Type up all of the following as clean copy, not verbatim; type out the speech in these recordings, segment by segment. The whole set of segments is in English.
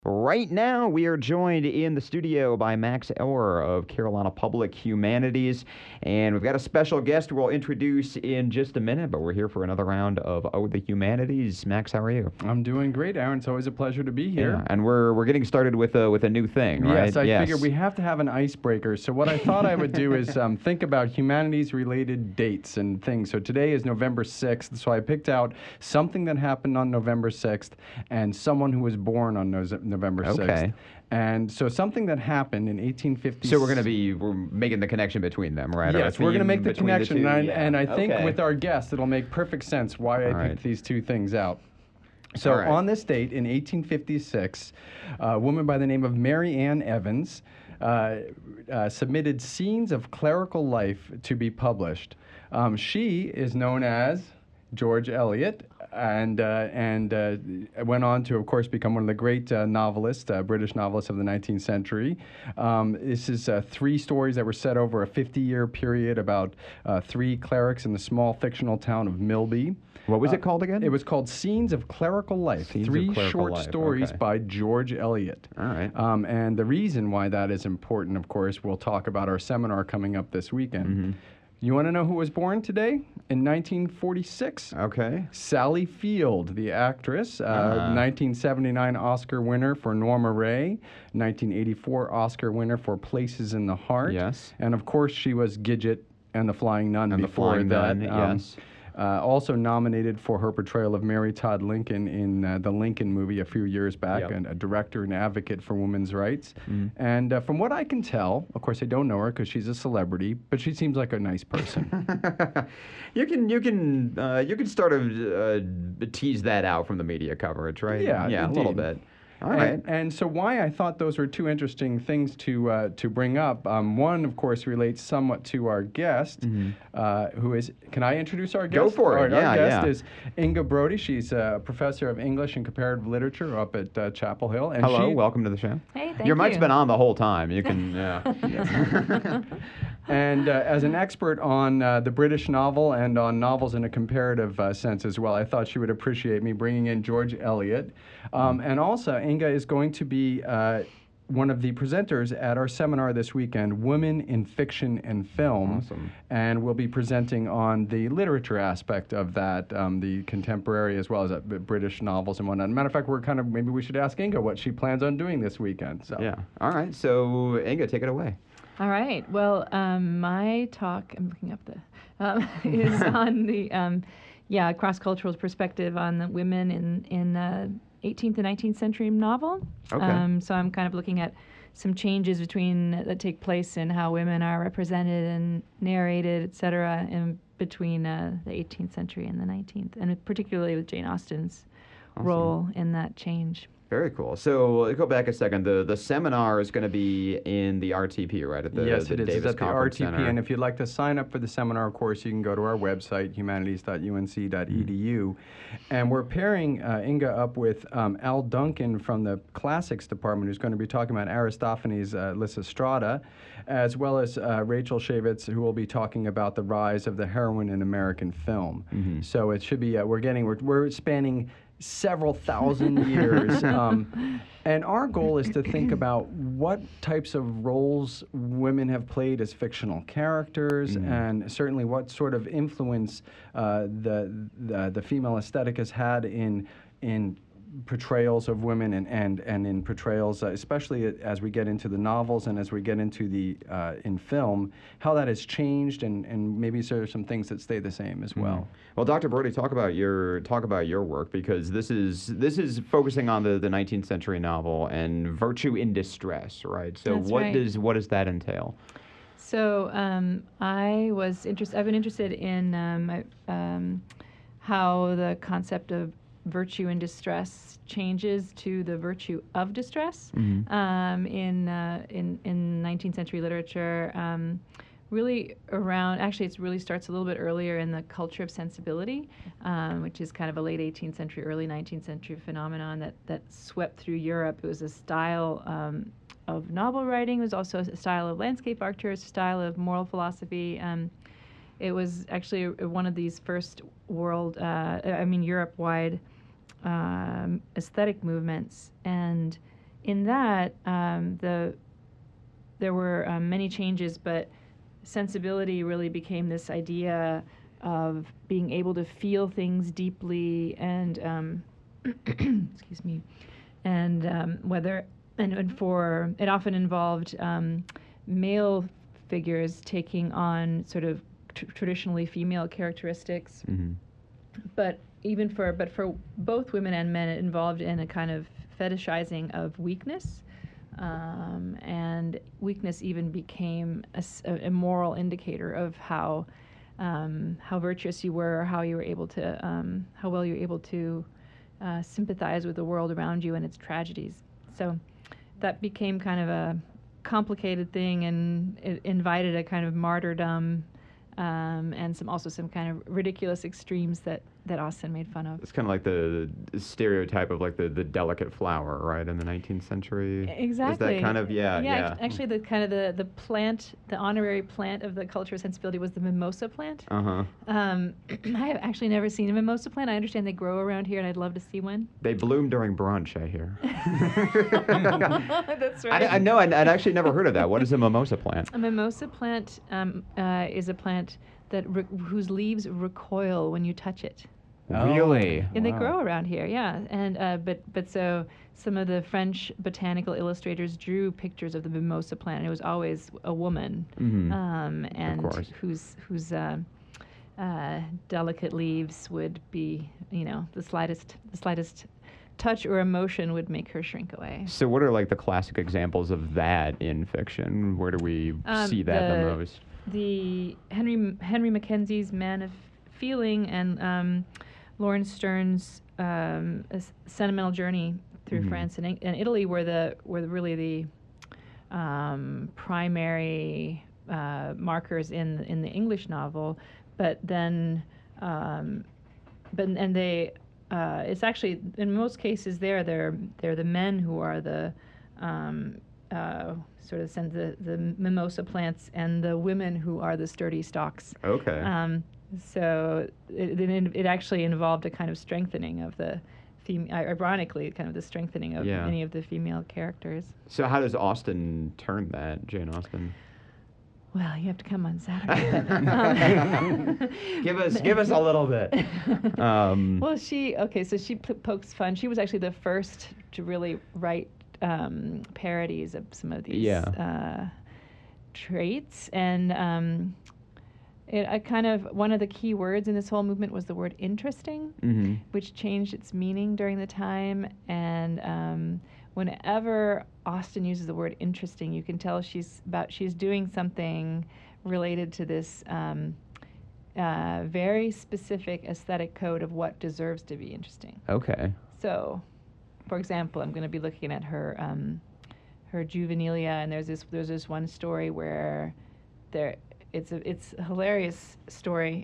Right now, we are joined in the studio by Max Elwer of Carolina Public Humanities, and we've got a special guest we'll introduce in just a minute, but we're here for another round of Oh the Humanities. Max, how are you? I'm doing great, Aaron. It's always a pleasure to be here. Yeah, and we're getting started with a new thing, right? Yes, I figured we have to have an icebreaker. So what I thought I would do is think about humanities-related dates and things. So today is November 6th, so I picked out something that happened on November 6th and someone who was born on November 6th. Okay. And so something that happened in 1850. So we're making the connection between them, right? Yes, we're going to make the connection, and I think Okay. with our guest, it'll make perfect sense why I picked these two things out. So right. on this date in 1856, a woman by the name of Mary Ann Evans submitted Scenes of Clerical Life to be published. She is known as George Eliot, and went on to, of course, become one of the great novelists, British novelists of the 19th century. This is three stories that were set over a 50-year period about three clerics in the small fictional town of Milby. What was it called again? It was called Scenes of Clerical Life. Three short stories by George Eliot. All right. And the reason why that is important, of course, we'll talk about our seminar coming up this weekend. Mm-hmm. You want to know who was born today? In 1946. Okay. Sally Field, the actress, 1979 Oscar winner for Norma Ray, 1984 Oscar winner for Places in the Heart. Yes. And of course, she was Gidget and the Flying Nun And before the Flying that. Nun, yes. Also nominated for her portrayal of Mary Todd Lincoln in the Lincoln movie a few years back, and a director and advocate for women's rights. And from what I can tell, of course I don't know her because she's a celebrity, but she seems like a nice person. You can sort of tease that out from the media coverage, right? Yeah, a indeed. little bit. All right. And so why I thought those were two interesting things to bring up. One, of course, relates somewhat to our guest, who is. Can I introduce our guest? Go for it. Our guest is Inga Brody. She's a professor of English and comparative literature up at Chapel Hill. And Hello, welcome to the show. Hey, thank you. Your mic's been on the whole time. You can. And as an expert on the British novel and on novels in a comparative sense as well, I thought she would appreciate me bringing in George Eliot. And also, Inga is going to be one of the presenters at our seminar this weekend, Women in Fiction and Film. Awesome. And we'll be presenting on the literature aspect of that, the contemporary as well as British novels and whatnot. Matter of fact, maybe we should ask Inga what she plans on doing this weekend. So. Yeah. All right. So, Inga, take it away. All right. Well, my talk, I'm looking up is on the cross-cultural perspective on the women in 18th and 19th century novel. Okay. So I'm kind of looking at some changes that take place in how women are represented and narrated, et cetera, in between the 18th century and the 19th, and particularly with Jane Austen's role in that change. Very cool. So go back a second. The seminar is going to be in the RTP, right? At the Yes, the it is. Davis It's at the Conference RTP, Center. and if you'd like to sign up for the seminar, of course, you can go to our website, humanities.unc.edu. And we're pairing Inga up with Al Duncan from the Classics Department, who's going to be talking about Aristophanes' Lysistrata, as well as Rachel Shavitz, who will be talking about the rise of the heroine in American film. So it should be, we're spanning several thousand years. And our goal is to think about what types of roles women have played as fictional characters, and certainly what sort of influence the female aesthetic has had in portrayals of women and in portrayals, especially as we get into the novels and as we get into the in film, how that has changed, and maybe there are some things that stay the same as well. Well, Dr. Brody, talk about your work, because this is focusing on the 19th century novel and virtue in distress, right? So That's what right. does that entail? So I've been interested in how the concept of virtue in distress changes to the virtue of distress in 19th century literature. Really it really starts a little bit earlier in the culture of sensibility, which is kind of a late 18th century, early 19th century phenomenon that swept through Europe. It was a style of novel writing. It was also a style of landscape architecture, a style of moral philosophy. It was actually one of these first Europe-wide aesthetic movements, and in that, there were many changes, but sensibility really became this idea of being able to feel things deeply and excuse me, and for it often involved male figures taking on sort of traditionally female characteristics, but for both women and men, it involved in a kind of fetishizing of weakness. And weakness even became a moral indicator of how virtuous you were, or how you were able to, how well you were able to sympathize with the world around you and its tragedies. So that became kind of a complicated thing, and it invited a kind of martyrdom, and some kind of ridiculous extremes that Austen made fun of. It's kind of like the stereotype of like the delicate flower, right, in the 19th century. Exactly. Is that kind of, yeah. Actually, the kind of the plant, the honorary plant of the culture of sensibility was the mimosa plant. Uh-huh. I have actually never seen a mimosa plant. I understand they grow around here, and I'd love to see one. They bloom during brunch, I hear. That's right. I know, I'd actually never heard of that. What is a mimosa plant? A mimosa plant is a plant that whose leaves recoil when you touch it. Really? And they grow around here, yeah. And but so some of the French botanical illustrators drew pictures of the mimosa plant, and it was always a woman, and whose delicate leaves would be, the slightest touch or emotion would make her shrink away. So what are like the classic examples of that in fiction? Where do we see that the most? The Henry Mackenzie's Man of Feeling and Lawrence Stern's Sentimental Journey through France and Italy were really the primary markers in the English novel. But then, it's actually in most cases they're the men who are the sort of the mimosa plants, and the women who are the sturdy stalks. Okay. So it actually involved a kind of strengthening of the ironically, kind of the strengthening of many of the female characters. So how does Austen turn that, Jane Austen? Well, you have to come on Saturday. Give us a little bit. Well, she pokes fun. She was actually the first to really write parodies of some of these traits, and one of the key words in this whole movement was the word interesting, which changed its meaning during the time. And whenever Austen uses the word interesting, you can tell she's doing something related to this very specific aesthetic code of what deserves to be interesting. Okay. So, for example, I'm going to be looking at her juvenilia, and there's this one story where it's a hilarious story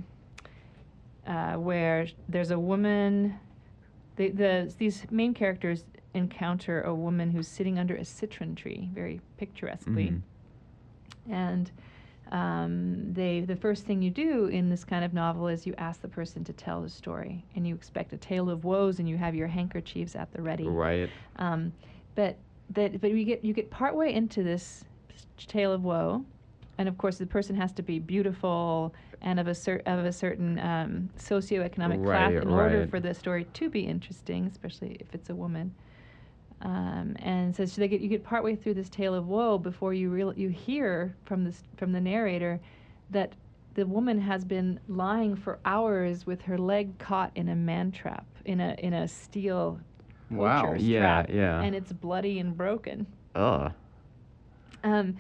where there's a woman. These main characters encounter a woman who's sitting under a citron tree, very picturesquely, and the first thing you do in this kind of novel is you ask the person to tell the story, and you expect a tale of woes, and you have your handkerchiefs at the ready. Right. But you get partway into this tale of woe, and of course the person has to be beautiful and of a certain socioeconomic class in order for the story to be interesting, especially if it's a woman. And so you get partway through this tale of woe before you hear from the narrator that the woman has been lying for hours with her leg caught in a man trap, in a steel poacher's trap, and it's bloody and broken. Ugh. And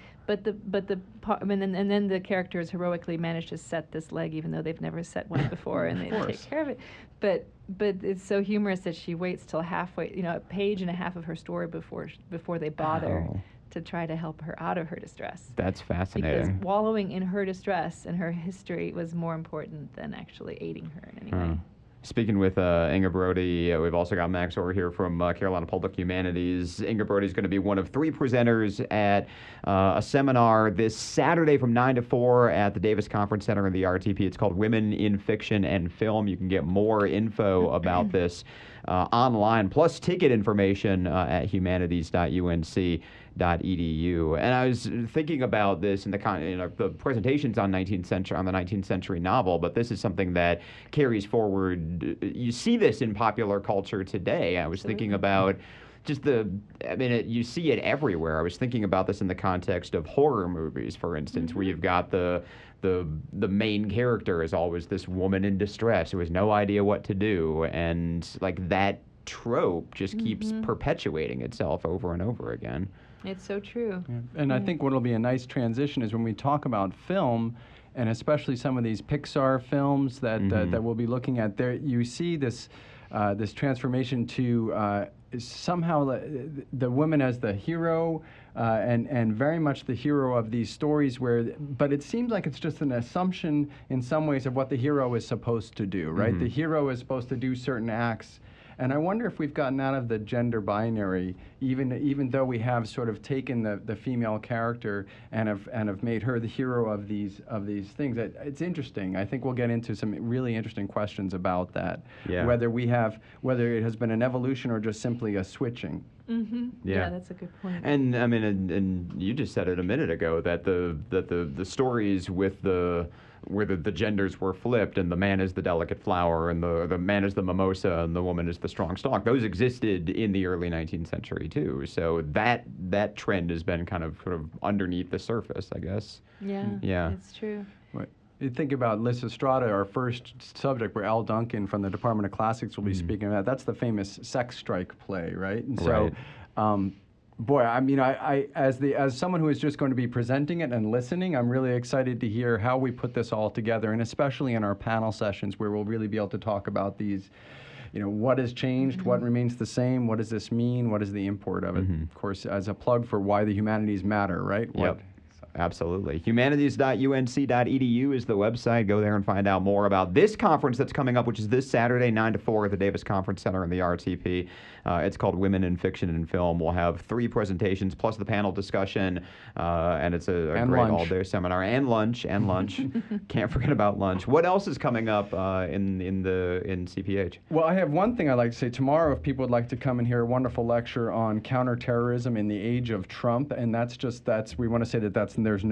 then the characters heroically manage to set this leg, even though they've never set one before, and they take care of it. But it's so humorous that she waits till halfway, a page and a half of her story before they bother to try to help her out of her distress. That's fascinating. Because wallowing in her distress and her history was more important than actually aiding her in any way. Speaking with Inga Brody, we've also got Max over here from Carolina Public Humanities. Inga Brody is going to be one of 3 presenters at a seminar this Saturday from 9 to 4 at the Davis Conference Center in the RTP. It's called Women in Fiction and Film. You can get more info about this online, plus ticket information at humanities.unc.edu. And I was thinking about this in the presentations on the 19th century novel, but this is something that carries forward. You see this in popular culture today. I was thinking about just you see it everywhere. I was thinking about this in the context of horror movies, for instance, where you've got the main character is always this woman in distress who has no idea what to do, and like that trope just keeps perpetuating itself over and over again. It's so true. Yeah. And I think what'll be a nice transition is when we talk about film, and especially some of these Pixar films that that we'll be looking at. There, you see this this transformation to somehow the woman as the hero, and very much the hero of these stories. But it seems like it's just an assumption in some ways of what the hero is supposed to do. Right, the hero is supposed to do certain acts. And I wonder if we've gotten out of the gender binary, even though we have sort of taken the female character and have made her the hero of these things. It's interesting. I think we'll get into some really interesting questions about that. Yeah. Whether it has been an evolution or just simply a switching. Yeah, that's a good point. And I mean, and you just said it a minute ago that the stories with where the genders were flipped and the man is the delicate flower and the man is the mimosa and the woman is the strong stalk. Those existed in the early 19th century too. So that trend has been kind of sort of underneath the surface, I guess. Yeah, it's true. You think about Lysistrata, our first subject, where Al Duncan from the Department of Classics will be speaking about. That's the famous sex strike play, right? And so, boy, I mean, I as someone who is just going to be presenting it and listening, I'm really excited to hear how we put this all together, and especially in our panel sessions where we'll really be able to talk about these. You know, what has changed, what remains the same, what does this mean, what is the import of it? Of course, as a plug for why the humanities matter, right? Yep. Absolutely. Humanities.unc.edu is the website. Go there and find out more about this conference that's coming up, which is this Saturday, 9 to 4 at the Davis Conference Center in the RTP. It's called Women in Fiction and Film. We'll have 3 presentations plus the panel discussion, and it's a great all-day seminar. And lunch. Can't forget about lunch. What else is coming up in CPH? Well, I have one thing I'd like to say. Tomorrow, if people would like to come and hear a wonderful lecture on counterterrorism in the age of Trump, and we want to say that's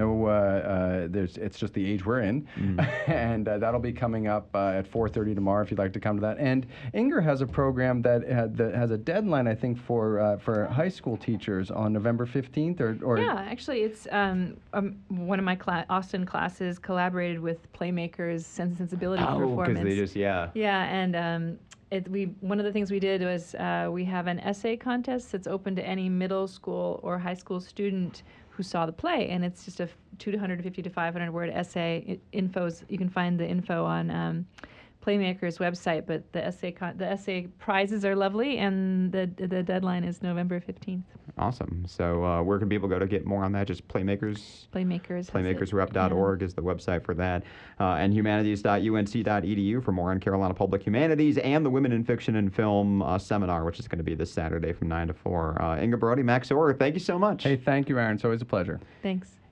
it's just the age we're in, and that'll be coming up at 4:30 tomorrow if you'd like to come to that. And Inger has a program that has a deadline, I think, for high school teachers on November 15th or Yeah, actually, it's one of my Austin classes collaborated with Playmakers Sense and Sensibility Performance. Because they just and one of the things we did was we have an essay contest that's open to any middle school or high school student who saw the play, and it's just a 250 to 500 word essay. You can find the info on Playmakers website, but the essay prizes are lovely, and the deadline is November 15th. Awesome. So where can people go to get more on that? Just Playmakers? Playmakersrep.org is the website for that. And humanities.unc.edu for more on Carolina Public Humanities and the Women in Fiction and Film seminar, which is going to be this Saturday from 9 to 4. Inger Brody, Max Orr, thank you so much. Hey, thank you, Aaron. It's always a pleasure. Thanks.